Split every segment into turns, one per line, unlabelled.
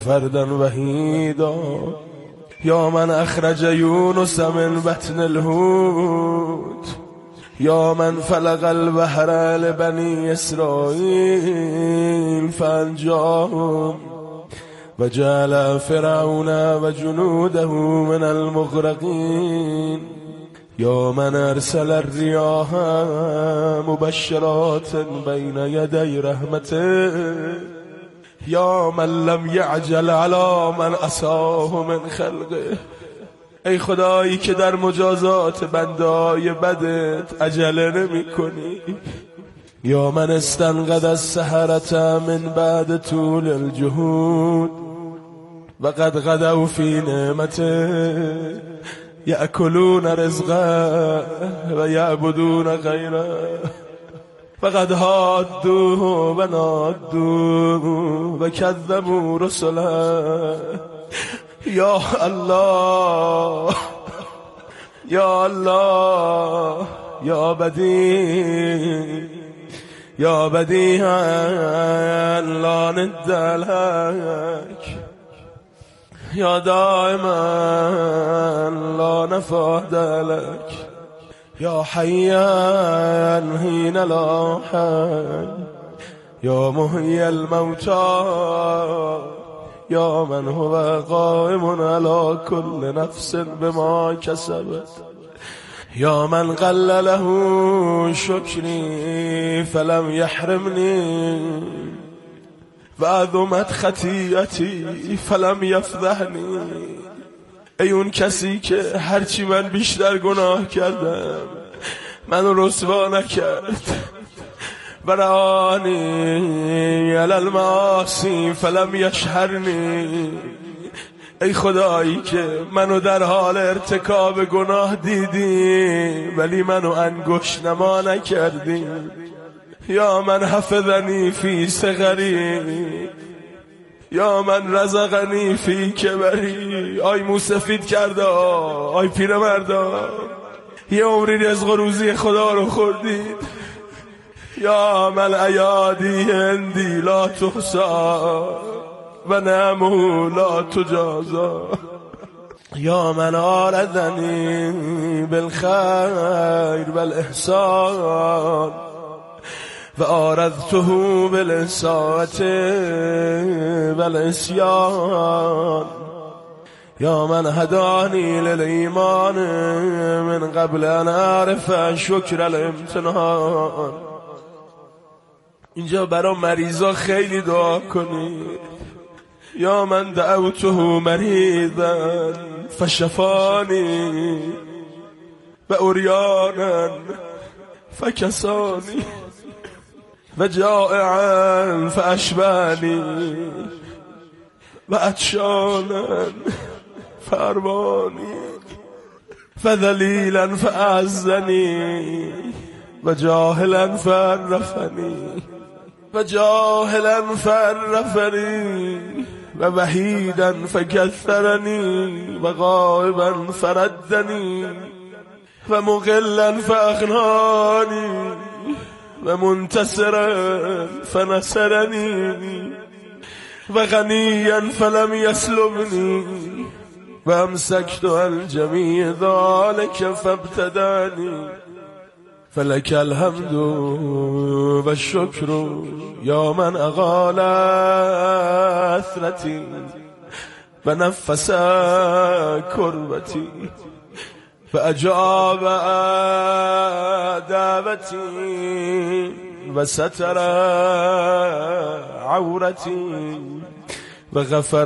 فردا وحيدا يا من أخرج يونس من بطن الحوت يا من فلق البحر لبني إسرائيل فأنجاهم وجعل فرعون وجنوده من المغرقين يا من أرسل الرياح مبشرات بين يدي رحمته یا من لم یعجل علی من عصاه من خلقه. ای خدایی که در مجازات بندای بدت عجله نمی کنی. یا من استنقذ السحرة من بعد طول الجهود وقد غدوا في نعمته یأکلون رزقه و یعبدون غیره فقد هادوه و نادوه و کذبوا رسله. یا الله یا الله یا بدیع یا بدیعا لا ند لک یا دائما لا نفاد لک یا حیا حین لا حی یا محیی الموتى یا من هو قائم علی كل نفس بما کسبت یا من قل له شکری فلم یحرمنی و عظمت خطیئتی فلم یفضحنی. ای اون کسی که هرچی من بیشتر گناه کردم منو رسوا نکرد و رآنی علی المعاصی فلم یشهرنی. ای خدایی که منو در حال ارتکاب گناه دیدی ولی منو انگشت نما نکردی. یا من حفظنی فی صغری یا من رزقنی فی کبری. آی موسفید کرده آی پیرمردا یه عمری رزق و روزی خدا رو خوردید. یا من ایادی هندی لا تحصا و نعمه لا تجازا. یا من آردنی بالخیر والاحسان و آردته بالاساءة والعصیان. یا من هدانی للایمان من قبل ان اعرف شکر الامتنان. اینجا برای مریضا خیلی دعا کنید. یا من دعوته مریضا فشفانی و عریانا فکسانی و جائعا فاشبانی و عطشانا فاروانی فذلیلا فاعزنی و جاهلا فعرفنی و جاهلا فعرفنی و وحیدا فکثرنی و غائبا فردنی و مقلا فاغنانی و منتصرا فنصرنی و غنیا فلم یسلبنی و امسکت عن جمیع ذلک فابتدانی. فلک الحمد و الشکر یا من اغال اثرتی و نفس کربتی و اجاب دعوتی و ستر عورتی و غفر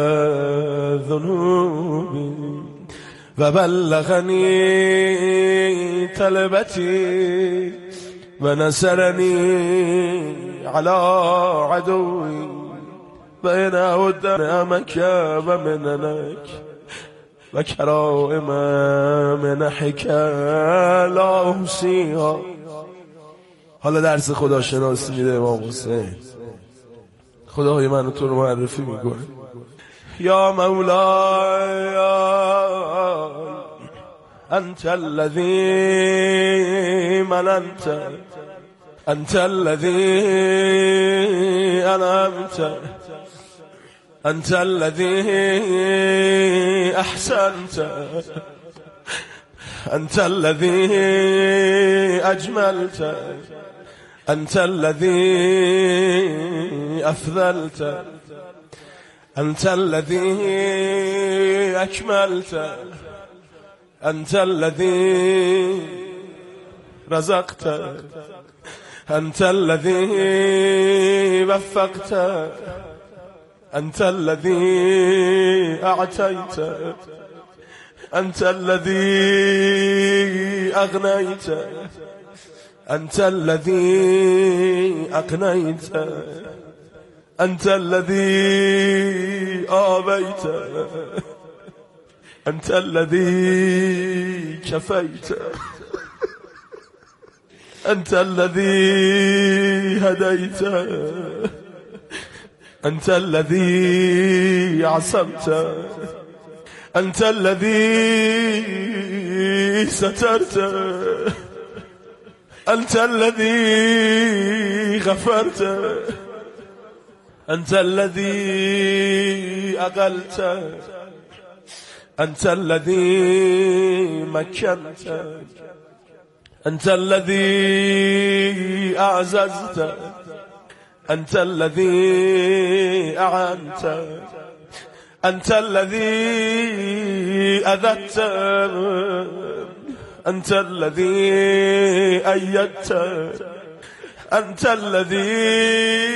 ذنوبی و بلغنی طلبتی و نصرنی علی عدوی و این اعود نعمک و مننک و کرائم منحک لا احصیها. حالا درس خداشناسی میده امام حسین. خدای من تو رو معرفی میکنه. یا مولای انت الذی مننت انت الذی انعمت أنت الذي أحسنت، أنت الذي أجملت، أنت الذي أفضلت، أنت الذي أكملت، أنت الذي رزقت، أنت الذي وفقت، أنت الذي أعطيت، أنت الذي أغنيت، أنت الذي أقنيت، أنت الذي آويت، أنت الذي كفيت، أنت الذي هديت، أنت الذي عصمت، أنت الذي سترت، أنت الذي غفرت، أنت الذي أقلت، أنت الذي مكنت، أنت الذي أعززت، أنت الذي أعنت، أنت الذي أذدت، أنت الذي أيدت، أنت الذي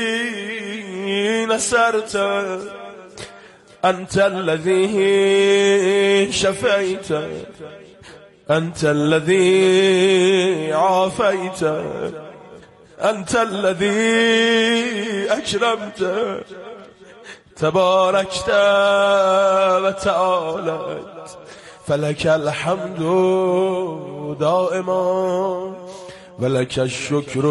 نصرت، أنت الذي شفيت، أنت الذي عافيت، أنت الذي أكرمت، تباركت وتعالت، فلك الحمد دائما ولك الشکر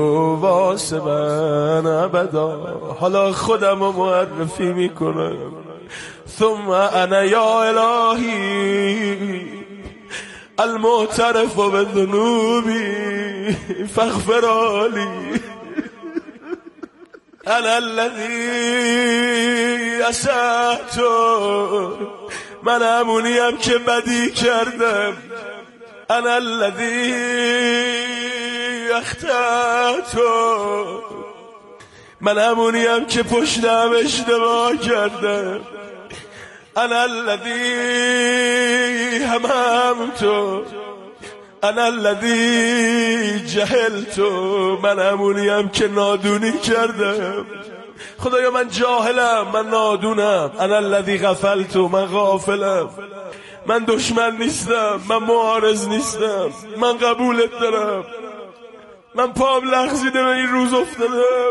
واسبا ابدا. حالا خودم رو معرفی میکنم. ثم انا یا الهی المعترف بذنوبی فاغفر لی. انا الذی اسأت، من همونیم که بدی کردم. انا الذی اخطأت، من همونیم که پشتم اشتباه کردم. انا الذی هممت، انا الذی جهلت، من همونیم که نادونی کردم. خدایا من جاهلم، من نادونم. انا الذی غفلت، من غافلم. من دشمن نیستم، من معارض نیستم، من قبولت دارم. من پام لغزیده به این روز افتادم،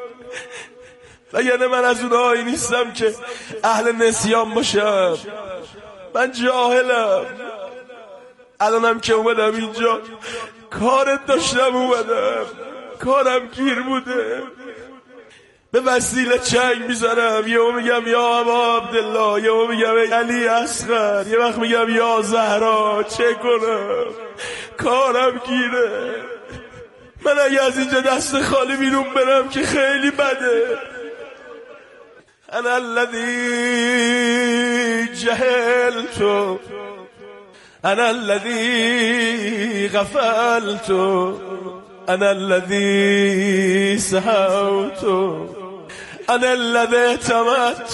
وگرنه من از اونهایی نیستم که اهل نسیان باشم. من جاهلم. الانم که اومدم اینجا کارت داشتم، اومدم کارم گیر بوده، به وسیله چنگ میزنم. یه میگم یا ابا عبدالله، یه میگم علی اصغر، یه وقت میگم یا زهرا. چه کنم؟ کارم گیره. من اگه از اینجا دست خالی بیرون برم که خیلی بده. انا الذی جهلت، انا الذی غفلت، انا الذی سهوت، انا الذی اعتمدت،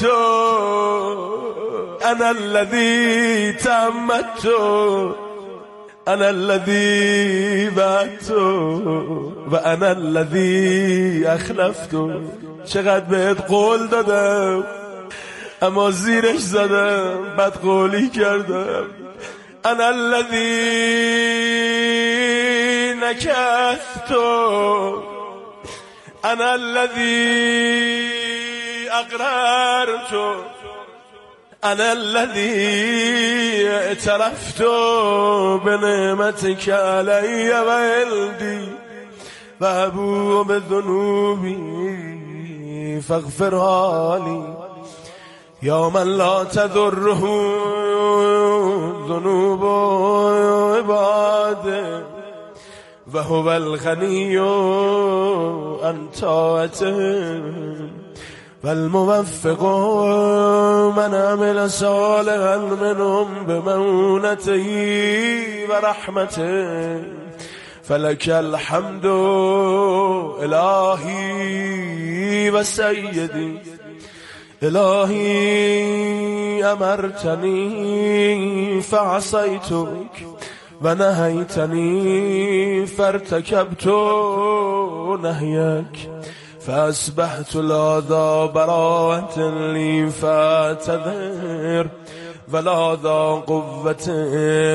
انا الذی تعمدت، انا الذی بعدت و انا الذی اخلفت. چقدر بهت قول دادم اما زیرش زدم، بدقولی کردم. انا الذی نکثت، انا الذی اقررت، انا الذی اعترفت بنعمتک علی و ولدی و ابوء بذنوبی فاغفرها لی. یا من لا تضره ذنوب عباده و هو الغنی عن طاعتهم و والموفق من عمل صالحا منهم بمعونته ورحمته فلك الحمد إلهي وسيدي إلهي أمرتني فعصيتك ونهيتني فارتكبت نهيك فأصبحت لا ذا براءة لي فاعتذر ولا ذا قوة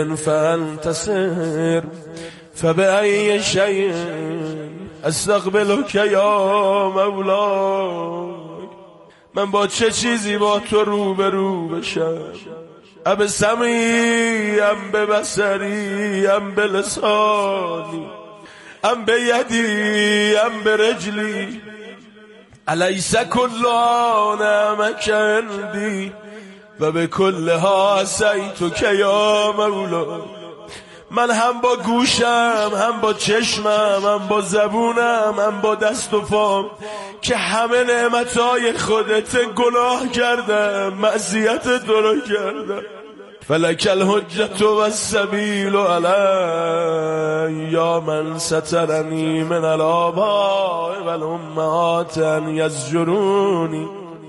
فانتصر فبأي شيء استقبلك یا مولاي من با چه چیزی با تو روبرو بشم ام سمعی ام به بصری ام به لسانی ام به یدی ام به رجلی الیس کل نعمک عندی و به کلها عصیتک یا مولاي من هم با گوشم هم با چشمم هم با زبونم هم با دست و پام که همه نعمتهای خودت گناه کردم معصیت تو رو کردم فلک الحجة والسبیل علی یا من سترنی من الآباء والأمهات ان یزجرونی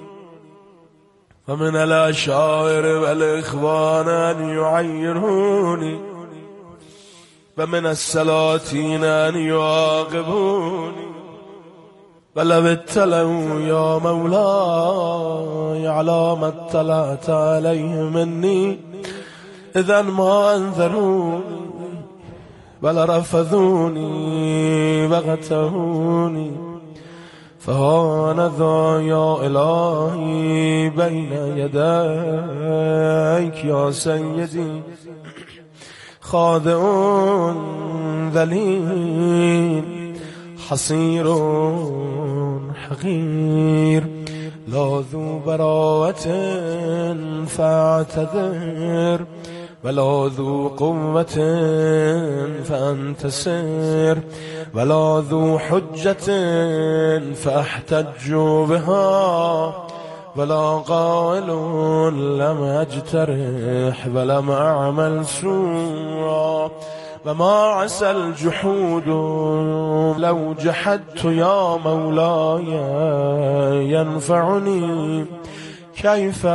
ومن العشائر والإخوان ان یعیرونی ومن السلاطین ان یعاقبونی ولو اطلعوا یا مولاي على ما اطلعت عليه مني اذا ما انذروني ولرفضوني وقتلوني فهانذا یا الهی بین یدیک یا سیدی خاضع ذلیل حصیر حقیر لا ذو براءة فاعتذر ولا ذو قوة فانتصر ولا ذو حجة فاحتج بها ولا قائل لم اجترح ولم اعمل سوءا وما عسى الجحود لو جحدت يا مولاي ينفعني كيف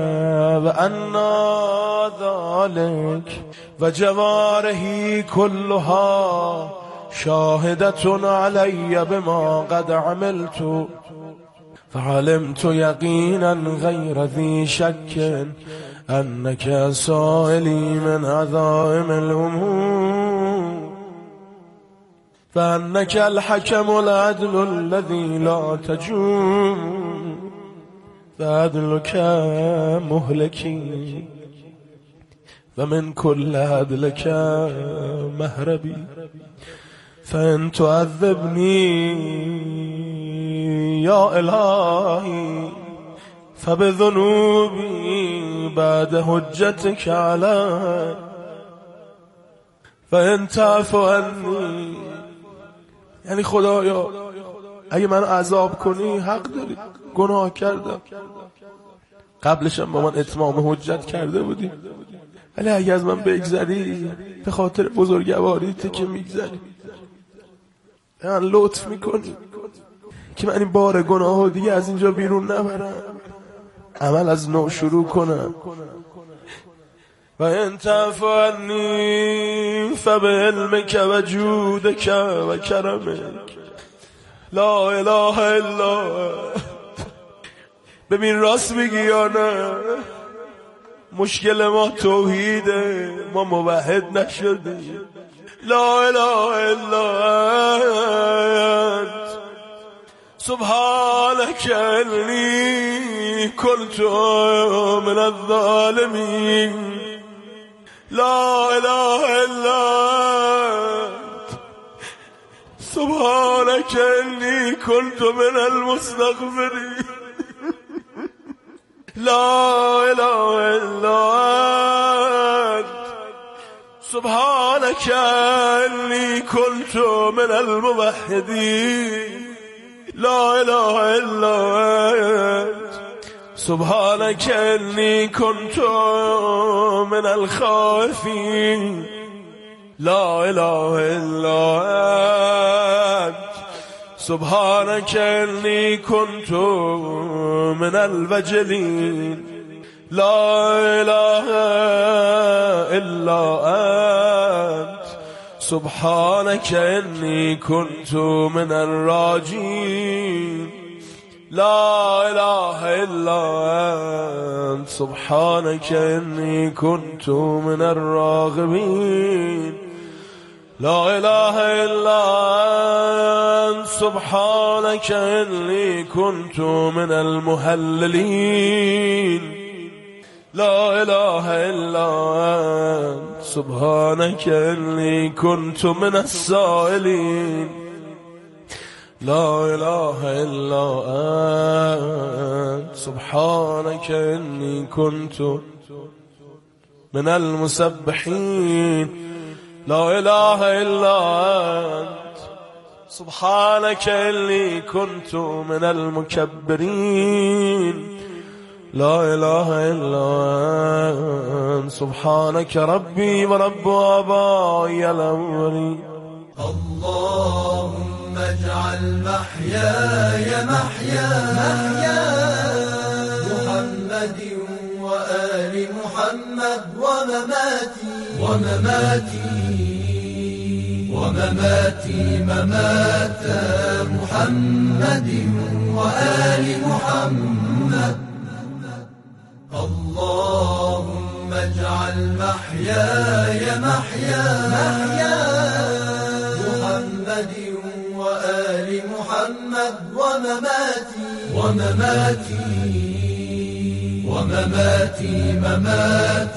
وأنا ذلك وجوارحي كلها شاهدة علي بما قد عملت فعلمت يقينا غير ذي شك أنك سائلي من عظائم الأمور فأنك الحكم العدل الذي لا تجوم فعدلك مهلكي ومن كل عدلك مهربي فإن تعذبني يا إلهي فبذنوبي بعد حجتك علي فإن تعفو عني یعنی خدایا اگه من عذاب کنی حق داری گناه کردم قبلشم با من اتمام حجت کرده بودی ولی اگه از من بگذری به خاطر بزرگواریت که میگذری من لطف میکنی که من این بار گناه دیگه از اینجا بیرون نبرم عمل از نو شروع کنم و ان تعفو عنی فبعلمک و جودک و کرمک لا اله الا ببین راست میگی یا نه مشکل ما توحیده ما موحد نشدیم لا اله الا انت سبحانك انی كنت من الظالمین لا اله الا انت سبحانك انی كنت من المستغفرین لا اله الا انت سبحانك انی كنت من الموحدین لا اله الا انت سبحانك انی كنت من الخائفین لا اله الا انت سبحانك انی كنت من الوجلین لا اله الا انت سبحانك انی كنت من الراجین لا اله الا انت سبحانك انی كنت من الراغبین لا اله الا انت سبحانك انی كنت من المهللین لا اله الا انت سبحانك انی كنت من السائلین لا اله الا انت سبحانك انی كنت من المسبحین لا اله الا انت سبحانك انی كنت من المكبرین لا اله الا انت سبحانك ربي ورب آبائي الأولين
اللهم اجعل محياي محيا محمد وآل محمد ومماتي ممات محمد وآل محمد اللهم اجعل محياي محيا محمد وآل محمد ومماتي ممات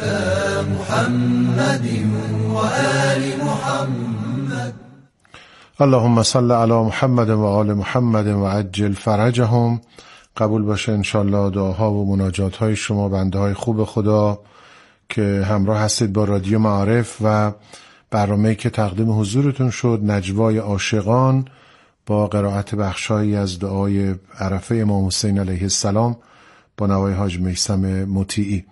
محمد وآل محمد
اللهم صل على محمد و آل محمد و عجل فرجهم. قبول باشه انشالله دعاها و مناجات های شما بنده های خوب خدا که همراه هستید با رادیو معارف و برنامه‌ای که تقدیم حضورتون شد، نجوای عاشقان، با قرائت بخشایی از دعای عرفه امام حسین علیه السلام با نوای حاج میثم مطیعی.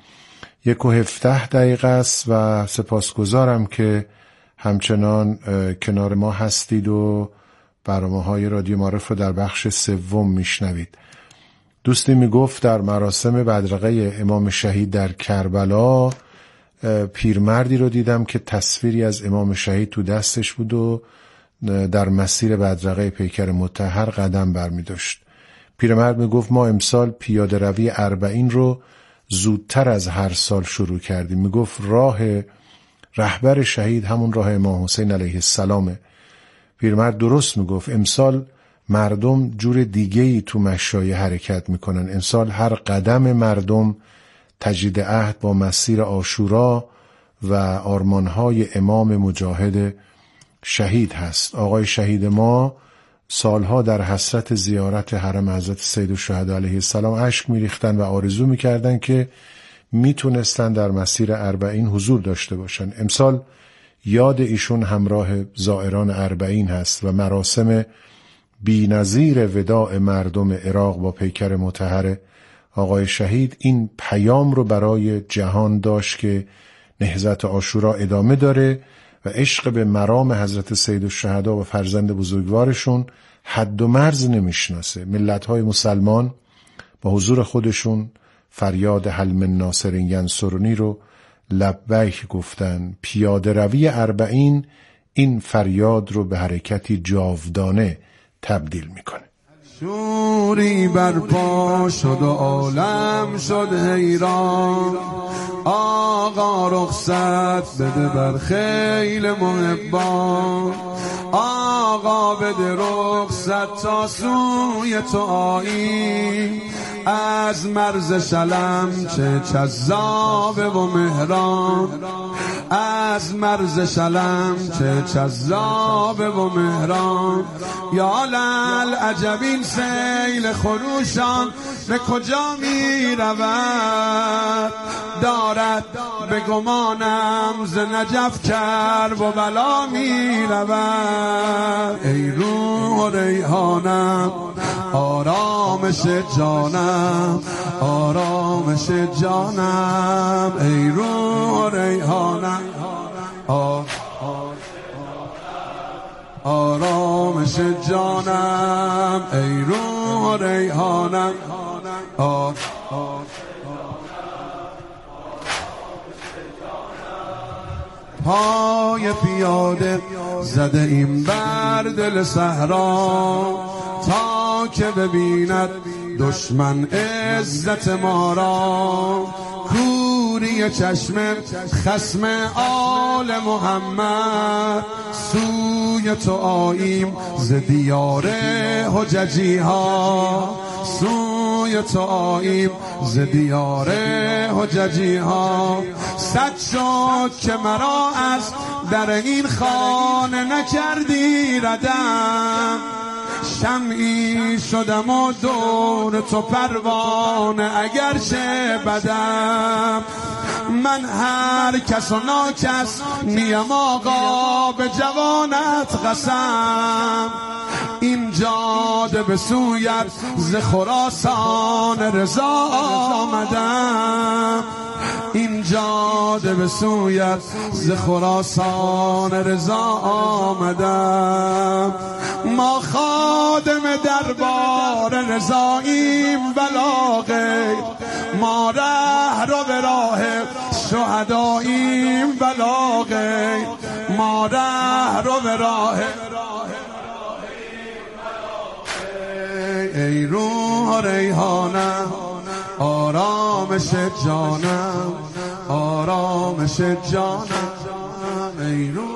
1:17 است و سپاسگزارم که همچنان کنار ما هستید و برنامه‌های رادیو معارف رو در بخش سوم میشنوید. دوستی میگفت در مراسم بدرقه امام شهید در کربلا پیرمردی رو دیدم که تصویری از امام شهید تو دستش بود و در مسیر بدرقه پیکر مطهر قدم برمی داشت. پیرمرد میگفت ما امسال پیاده روی 40 رو زودتر از هر سال شروع کردیم. میگفت راه رهبر شهید همون راه امام حسین علیه السلامه. پیرمرد درست میگفت. امسال مردم جور دیگه‌ای تو مشایع حرکت میکنن. امسال هر قدم مردم تجدید عهد با مسیر عاشورا و آرمانهای امام مجاهد شهید هست. آقای شهید ما سالها در حسرت زیارت حرم حضرت سیدالشهدا علیه السلام اشک میریختن و آرزو میکردن که میتونستن در مسیر 40 حضور داشته باشن. امسال یاد ایشون همراه زائران 40 هست و مراسم بی‌نظیر وداع مردم عراق با پیکر مطهر آقای شهید این پیام رو برای جهان داشت که نهضت عاشورا ادامه داره و عشق به مرام حضرت سیدالشهدا و فرزند بزرگوارشون حد و مرز نمیشناسه. ملت‌های مسلمان با حضور خودشون فریاد هل من ناصر ینصرنی رو لبیک گفتن. پیاده روی 40 این فریاد رو به حرکتی جاودانه تبدیل میکنه.
شوری برپا شد و عالم شد حیران، آقا رخصت بده بر خیل محبان، آقا بده رخصت تا سوی تو آیی، از مرز شلم چه جذابه و مهران، از مرز شلم چه جذابه و مهران. یا للعجب این سیل خروشان به کجا می رود، دارد به گمانم ز نجف کرب و بلا می رود. ای روح و ریحانم آرامش جانم آرامش جانم ای روح ریحانم آرامش جانم ای روح ریحانم پای پیاده زده این بر دل صحرا تا که ببیند دشمن عزت ما را کوری چشم خصم آل محمد سوی تو آییم ز دیار حججی ها سوی تو آییم ز دیار حججی ها صد شد که مرا از در این خانه نکردی ردم شمعی شدم و دور تو پروانه اگرچه بدم من هر کس و ناکس نیم آقا به جوانت قسم این جاده به سویت ز خراسان رضا آمدم این جاده به سویت ز خراسان رضا آمدم ما خادم دربار رضاییم ولا غیر ما ره رو به راه شهداییم ولا غیر ما ره رو به راه ای روح ریحانم آرامش جانم آرامش جانم ای روح.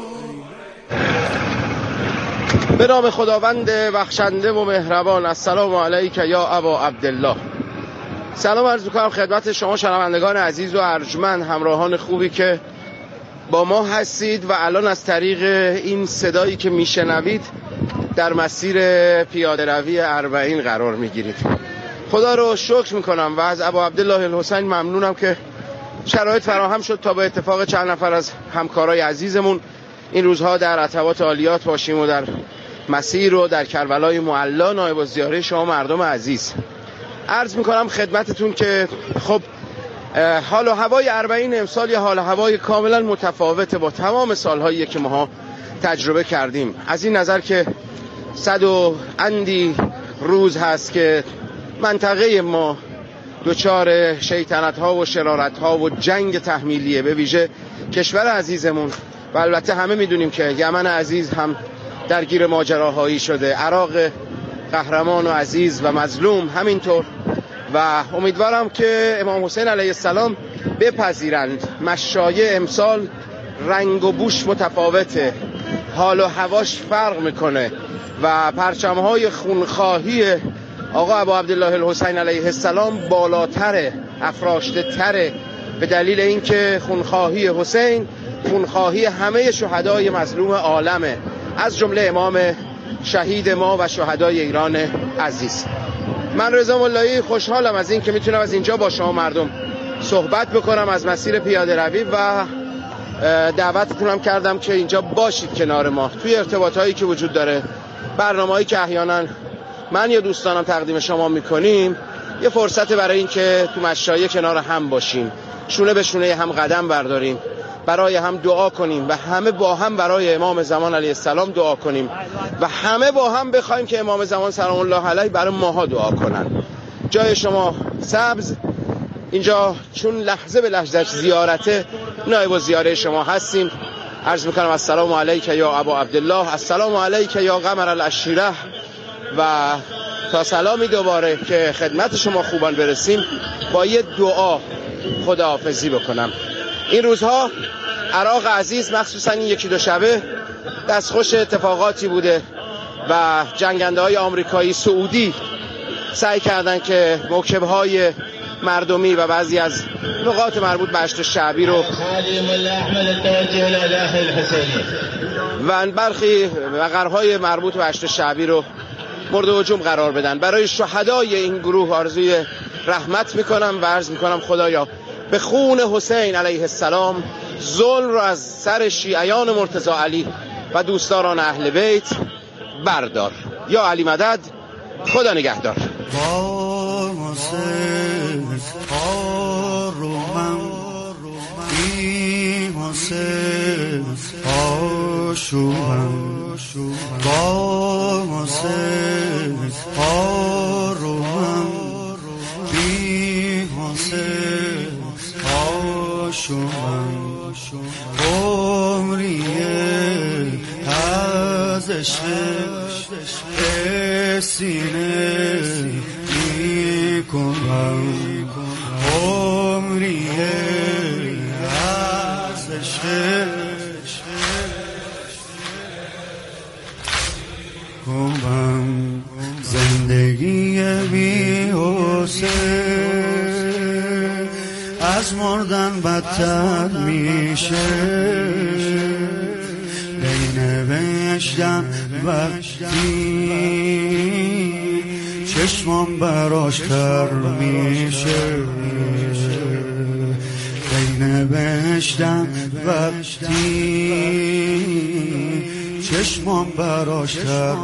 به نام خداوند بخشنده و مهربان. السلام علیک یا ابا عبدالله. سلام عرض می‌کنم خدمت شما شنوندگان عزیز و ارجمند، همراهان خوبی که با ما هستید و الان از طریق این صدایی که میشنوید در مسیر پیاده روی اربعین قرار میگیرید. خدا رو شکر میکنم و از ابا عبدالله الحسین ممنونم که شرایط فراهم شد تا به اتفاق چند نفر از همکارای عزیزمون این روزها در عتبات عالیات باشیم و در مسیر و در کربلای معلا نایب الزیاره شما مردم عزیز. عرض میکنم خدمتتون که خب حال و هوای اربعین امسال یه حال و هوای کاملا متفاوته با تمام سالهایی که ماها تجربه کردیم، از این نظر که 100 و اندی روز هست که منطقه ما دچار شیطنت ها و شرارت ها و جنگ تحمیلیه، به ویژه کشور عزیزمون و البته همه میدونیم که یمن عزیز هم درگیر ماجراهایی شده، عراق قهرمان و عزیز و مظلوم همینطور. و امیدوارم که امام حسین علیه السلام بپذیرند مشایع امسال رنگ و بوش متفاوته، حال و هواش فرق میکنه و پرچمهای خونخواهی آقا ابا عبدالله الحسین علیه السلام بالاتره، افراشته تره، به دلیل اینکه خونخواهی حسین خونخواهی همه شهدای مظلوم عالمه، از جمله امام شهید ما و شهدای ایران عزیز. من رضا ملایی خوشحالم از این که میتونم از اینجا با شما مردم صحبت بکنم از مسیر پیاده روی و دعوتتونم کردم که اینجا باشید کنار ما توی ارتباطایی که وجود داره، برنامه‌ای که احیانا من یا دوستانم تقدیم شما میکنیم، یه فرصت برای این که تو مشایع کنار هم باشیم، شونه به شونه هم قدم برداریم، برای هم دعا کنیم و همه با هم برای امام زمان علیه السلام دعا کنیم و همه با هم بخوایم که امام زمان سلام الله علیه برای ماها دعا کنن. جای شما سبز اینجا، چون لحظه به لحظه زیارت نایب الزیاره شما هستیم. عرض میکنم السلام علیک یا ابا عبدالله، السلام علیک یا قمر العشیره و تا سلامی دوباره که خدمت شما خوبان برسیم با یه دعا خداحافظی بکنم. این روزها عراق عزیز مخصوصا این یکی دو شبه دستخوش اتفاقاتی بوده و جنگنده های آمریکایی سعودی سعی کردن که موکبهای مردمی و بعضی از نقاط مربوط به هشت شعبی رو و برخی مقرهای مربوط به هشت شعبی رو مورد هجوم قرار بدن. برای شهدای این گروه آرزوی رحمت میکنم و عرض میکنم خدایا به خون حسین علیه السلام ظلم رو از سر شیعیان مرتضی علی و دوستداران اهل بیت بردار. یا علی مدد خدا نگهدار.
سینه میکنم عمری ارزش کنم زندگی بی‌حوصله از مردن بدتر میشه نوشتم وقتی چشمام براش تر میشه نوشتم وقتی چشمام براش تر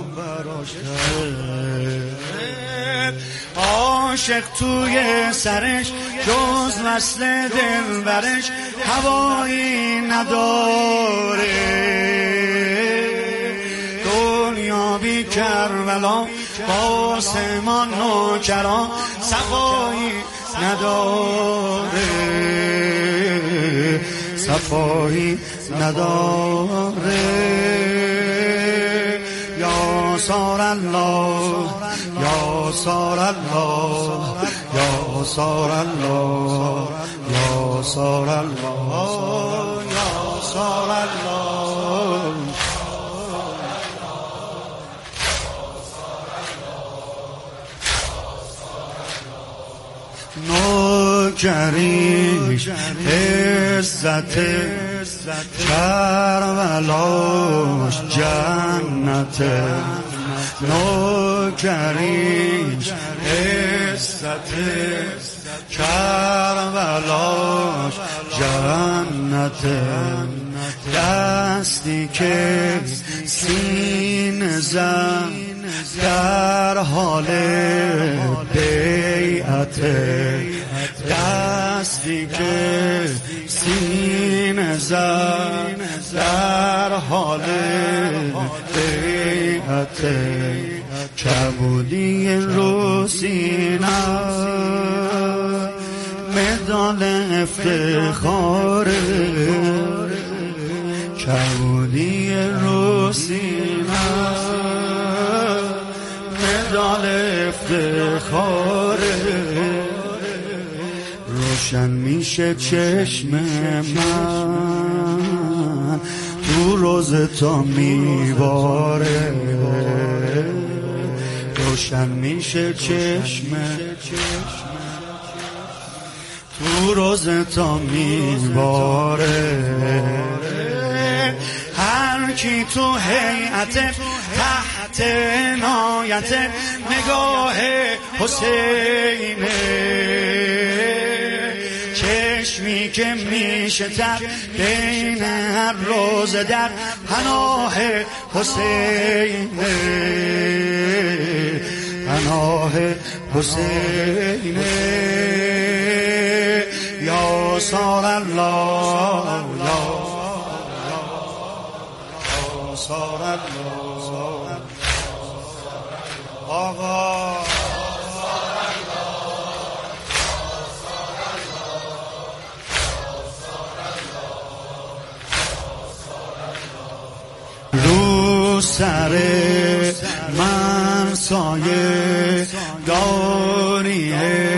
عاشق توی سرش جز وصل دلبرش هوایی نداره بی کربلا آسمان نوکران صفایی نداره صفایی نداره یا سار الله یا سار الله یا سار الله یا سار الله یا سار الله نوکریش عزت کربلاش جنت نوکریش عزت کربلاش جنت دستی که سینه زد در حال بیعت دستی که سینه زد در حال بیعت کبودی رو سینه مدال افتخاره کبودی رو سینه مدال افتخاره روشن میشه چشم من تو روز تا میباره روشن میشه چشم تو روز تا میباره هر کی تو هیئت تحت عنایت نگاه حسینه چشمی که میشه تر بین هر روز در پناه حسینه پناه حسینه یا سار الله یا سار الله آقا رو سر من سایه داری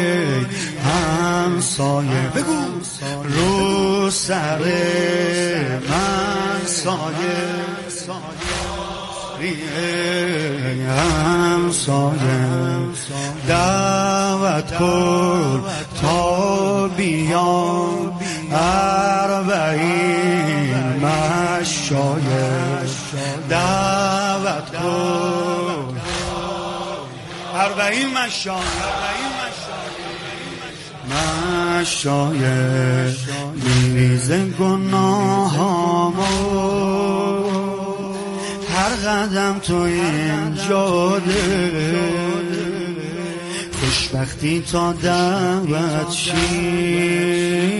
همسایه بگو رو سر من سایه همسایه دعوت کن تا بیام اربعین مشایخ دعوت کن اربعین مشایخ میریزه گناهامو هر قدم تو این جاده
وقتی تا دعوت شی